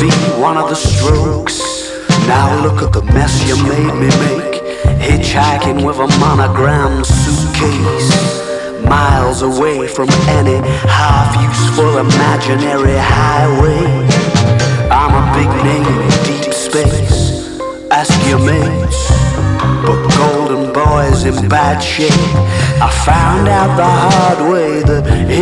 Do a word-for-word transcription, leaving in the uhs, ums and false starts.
be one of the strokes. Now look at the mess you made me make, hitchhiking with a monogram suitcase, miles away from any half-useful imaginary highway. I'm a big name in deep space, ask your mates, but Golden Boy's in bad shape. I found out the hard way that